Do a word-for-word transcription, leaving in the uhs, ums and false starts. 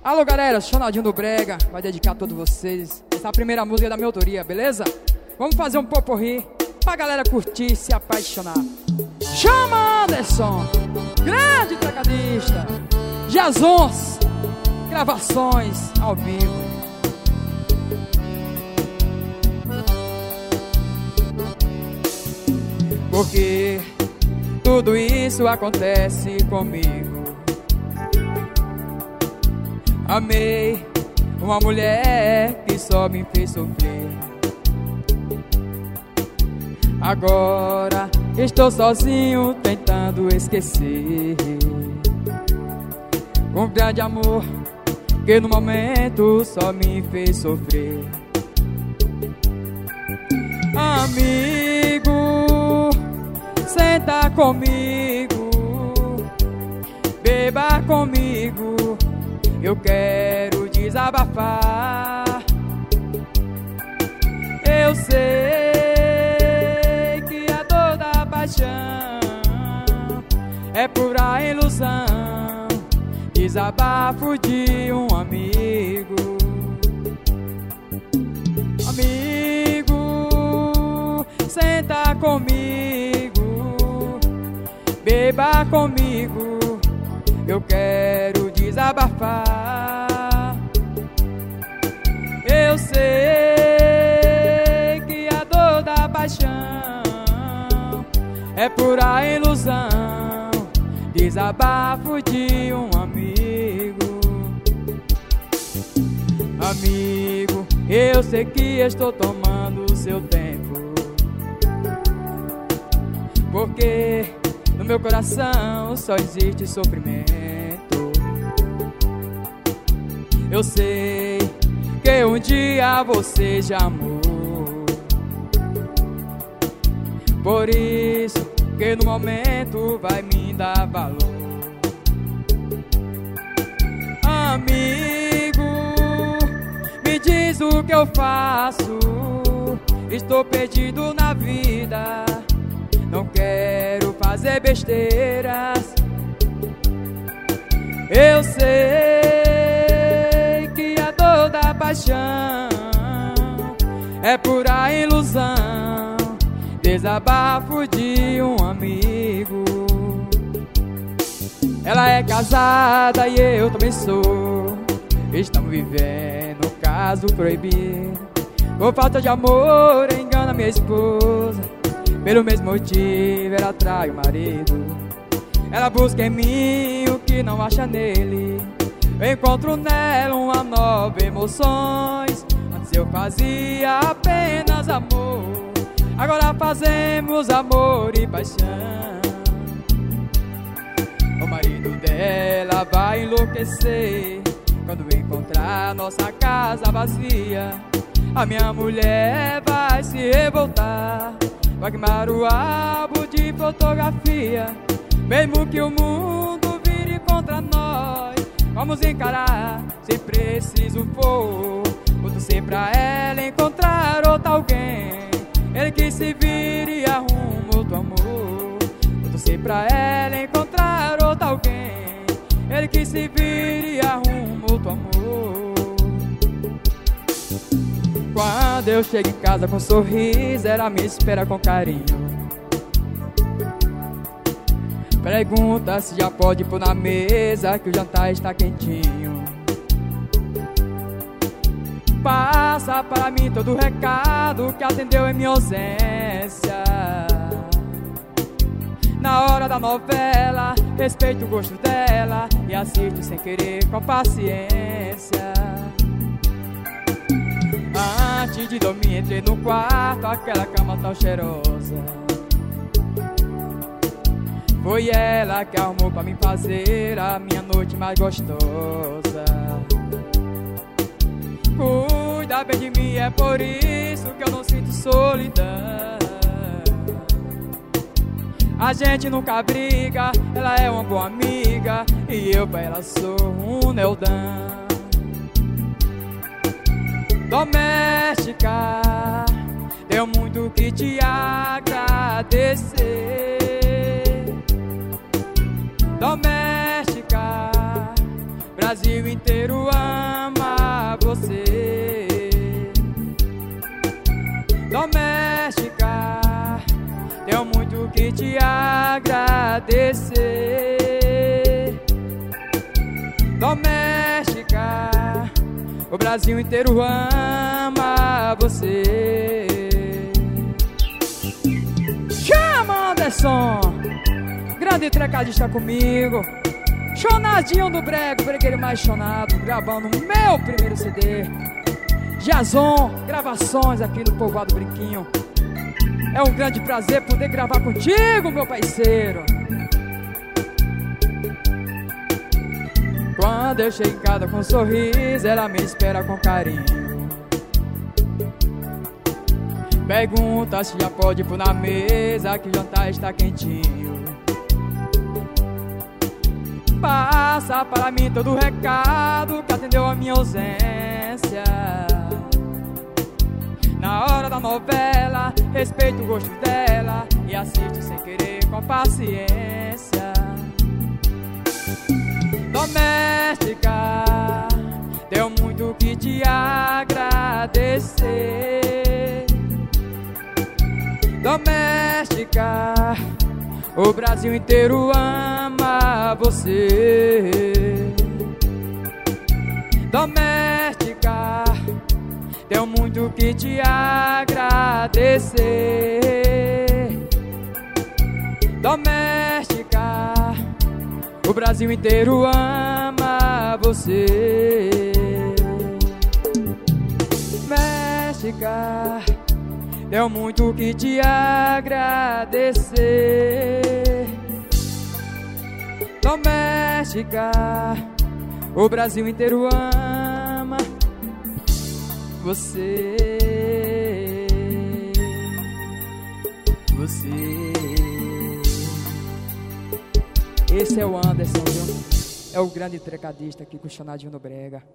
Alô galera, Ronaldinho do Brega vai dedicar a todos vocês. Essa é a primeira música da minha autoria, beleza? Vamos fazer um poporri pra galera curtir e se apaixonar. Chama Anderson, grande tecladista. Jazons, gravações ao vivo. Porque tudo isso acontece comigo. Amei uma mulher que só me fez sofrer. Agora estou sozinho tentando esquecer um grande amor que no momento só me fez sofrer. Amigo, senta comigo, beba comigo, eu quero desabafar. Eu sei que a dor da paixão é pura ilusão, desabafo de um amigo. Amigo, senta comigo, beba comigo, eu quero desabafar. Eu sei que a dor da paixão é pura ilusão, desabafo de um amigo. Amigo, eu sei que estou tomando seu tempo, porque no meu coração só existe sofrimento. Eu sei que um dia você já amou, por isso que no momento vai me dar valor. Amigo, me diz o que eu faço, estou perdido na vida, não quero fazer besteiras. Eu sei que a dor da paixão é pura ilusão, desabafo de um amigo. Ela é casada e eu também sou, estamos vivendo um caso proibido. Por falta de amor engana minha esposa, pelo mesmo motivo ela trai o marido. Ela busca em mim o que não acha nele, eu encontro nela uma nova emoções. Antes eu fazia apenas amor, agora fazemos amor e paixão. O marido dela vai enlouquecer quando encontrar nossa casa vazia. A minha mulher vai se revoltar, vai queimar o álbum de fotografia. Mesmo que o mundo vire contra nós, vamos encarar se preciso for. Vou torcer pra ela encontrar outro alguém, ele que se vire e arruma outro amor. Vou torcer pra ela encontrar outro alguém, ele que se vire e arruma outro amor. Quando eu chego em casa com um sorriso, ela me espera com carinho. Pergunta se já pode pôr na mesa, que o jantar está quentinho. Passa para mim todo o recado que atendeu em minha ausência. Na hora da novela, respeito o gosto dela e assisto sem querer com paciência. Antes de dormir entrei no quarto, aquela cama tão cheirosa. Foi ela que arrumou pra mim fazer a minha noite mais gostosa. Cuida bem de mim, é por isso que eu não sinto solidão. A gente nunca briga, ela é uma boa amiga e eu pra ela sou um neudão. Doméstica, tenho muito que te agradecer. Doméstica, Brasil inteiro ama você. Doméstica, tenho muito que te agradecer. Doméstica, o Brasil inteiro ama você. Chama, Anderson, grande trecadista comigo. Chonadinho do Brega, o bregueiro mais chonado, gravando o meu primeiro C D. Jason, gravações aqui no Povoado Brinquinho. É um grande prazer poder gravar contigo, meu parceiro. Quando eu chego em casa com um sorriso, ela me espera com carinho. Pergunta se já pode pôr na mesa, que o jantar está quentinho. Passa para mim todo o recado, que atendeu a minha ausência. Na hora da novela, respeito o gosto dela e assisto sem querer, com paciência. Doméstica, tenho muito que te agradecer. Doméstica, o Brasil inteiro ama você. Doméstica, tenho muito que te agradecer. Doméstica, o Brasil inteiro ama você. Doméstica, tenho muito que te agradecer. Doméstica, o Brasil inteiro ama você. Você. Esse é o Anderson, viu? É o grande trecadista aqui com o Chonadinho do Brega.